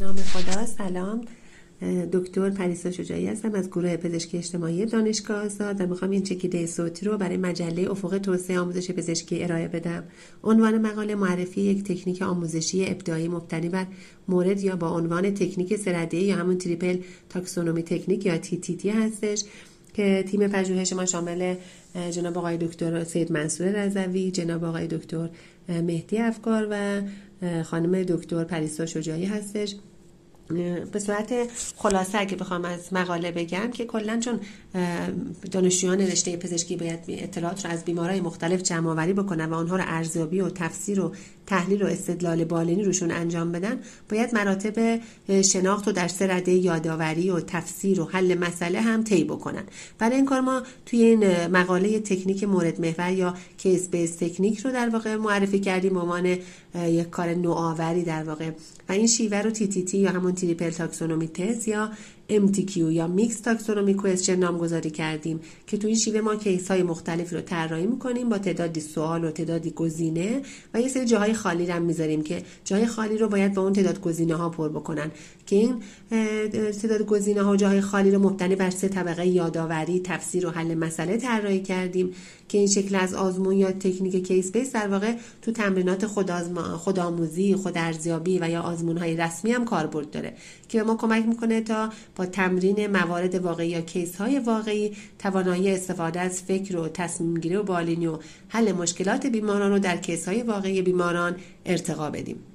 نام خدا. سلام، دکتر پریسا شجاعی هستم از گروه پزشکی اجتماعی دانشگاه آزاد و میخوام این چکیده صوتی رو برای مجله افق توسعه آموزش پزشکی ارائه بدم. عنوان مقاله معرفی یک تکنیک آموزشی ابداعی مبتنی بر مورد یا با عنوان تکنیک سه‌رده‌ای یا همون تریپل تاکسونومی تکنیک یا TTT هستش که تیم پژوهش ما شامل جناب آقای دکتر سید منصور رضوی، جناب آقای دکتر مهدی افکار و خانم دکتر پریسا شجاعی هستش. به صورت خلاصه اگه بخوام از مقاله بگم که کلا چون دانشجویان رشته پزشکی باید اطلاعات رو از بیمارای مختلف جمع آوری بکنن و اونها رو ارزیابی و تفسیر و تحلیل و استدلال بالینی روشون انجام بدن، باید مراتب شناخت رو در سه رده یادآوری و تفسیر و حل مسئله هم طی بکنن. برای این کار ما توی این مقاله تکنیک مورد محور یا کیس بیس تکنیک رو در واقع معرفی کردیم به عنوان یک کار نوآوری در واقع، و این شیوه رو TTT یا همون تریپل تاکسونومی تست یا MTQ یا میکس تاکسونومی کوئسچن نامگذاری کردیم که تو این شیوه ما کیس های مختلفی رو طراحی می‌کنیم با تعدادی سوال و تعدادی گزینه و یه سری جاهای خالی رو هم می‌ذاریم که جای خالی رو باید با اون تعداد گزینه‌ها پر بکنن که این تعداد گزینه‌ها و جاهای خالی رو مبتنی بر 3 طبقه یادآوری، تفسیر و حل مسئله طراحی کردیم که این شکل از آزمون یا تکنیک کیس بیس در واقع تو تمرینات خودآموزی، خودارزیابی و یا آزمون‌های رسمی هم کاربرد داره که به ما کمک می‌کنه تا با تمرین موارد واقعی یا کیس‌های واقعی توانایی استفاده از فکر و تصمیم‌گیری و بالینی و حل مشکلات بیماران رو در کیس‌های واقعی بیماران ارتقا بدیم.